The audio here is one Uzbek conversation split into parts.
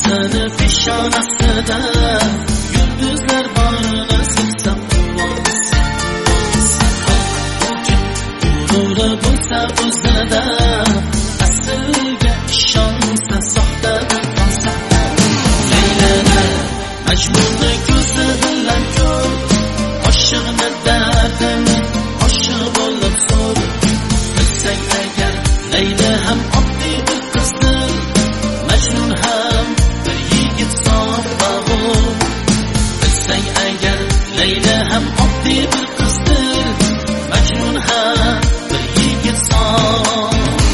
Ko'zini peshonasida yulduzlar borini silsam quvonsa, g'ururi bo'lsa o'zida, asliga ishonsa soxtadan qolsa. Laylani Majnunni ko'zi bilan ko'r, oshiqni dardini oshiq bo'lib so'r. Bilsang agar Layla ham oddiy bir qizdir, Majnun ham bir yigit so'rag'ur. Bilsang agar Layla ham oddiy bir qizdir, Majnun ham bir yigit so'rag'ur.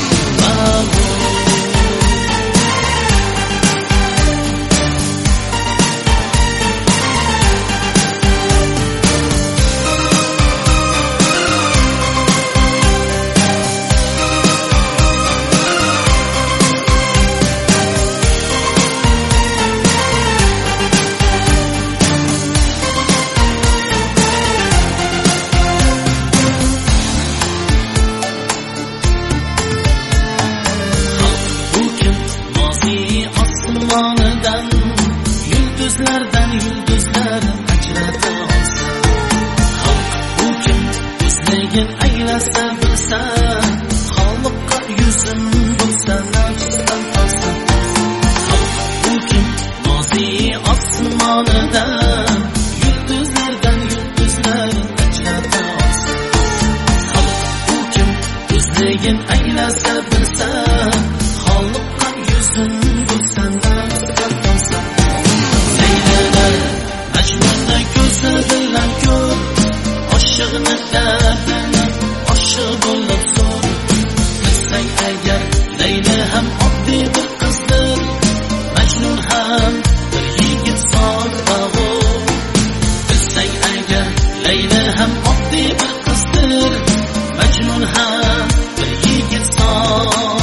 Osmonidan yulduzlardan yulduzlar ajrata olsa, xalq bu kim o'zligin anglasa bilsa, xalqqa yuzim bo'lsa nafsdan olsa. Xalq bu kim noziy osmonidan yulduzlardan yulduzlar ajrata olsa, xalq bu kim o'zligin anglasa bilsa, xalqqa yuzim bo'lsa nafsdan olsa. Majnunni ko'zi bilan ko'r, oshiqni dardini oshiq bo'lib so'r. Bilsang agar Layla ham oddiy bir qizdir, Majnun ham bir yigit so'rag'ur. Bilsang agar Layla ham oddiy bir qizdir, Majnun ham bir yigit so'rag'ur.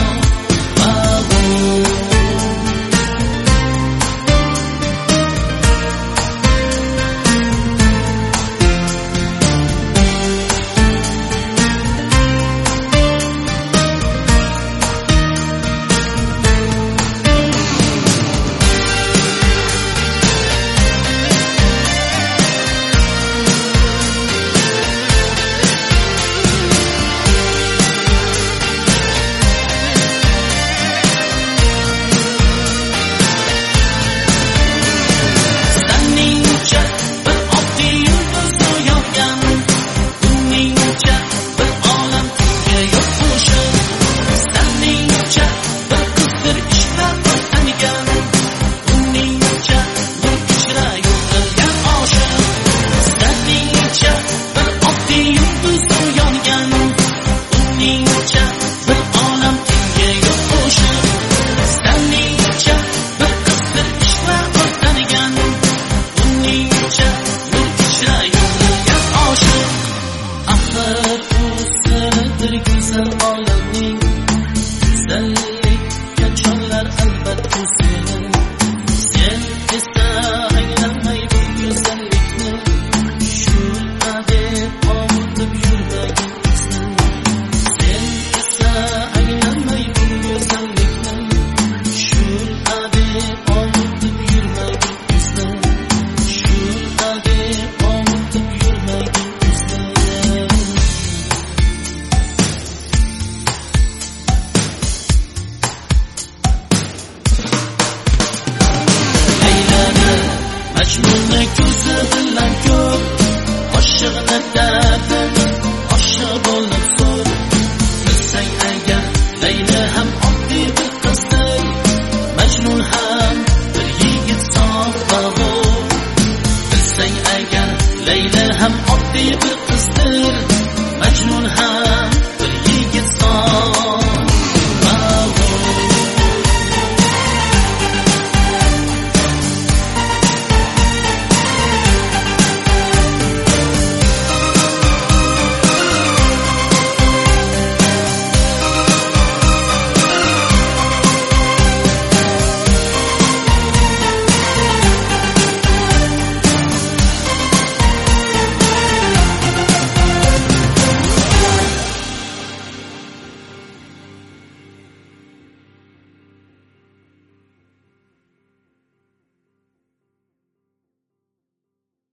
Güzel olamning güzellikka chorlar albatta seni. Sen esa anglamay bu go'zallikni, shunqa deb ovutib yurmagin bizni. Sen esa anglamay bu go'zallikni, shunqa deb ovutib yurmagin bizni. Shunqa deb ovutib yurmagin bizni. Majnunni ko'zi bilan ko'r, oshiqni dardini oshiq bo'lib so'r. Bilsang agar Layla ham oddiy bir qizdir, Majnun ham bir yigit so'rag'ur. Bilsang agar Layla ham oddiy bir qizdir, Majnun ham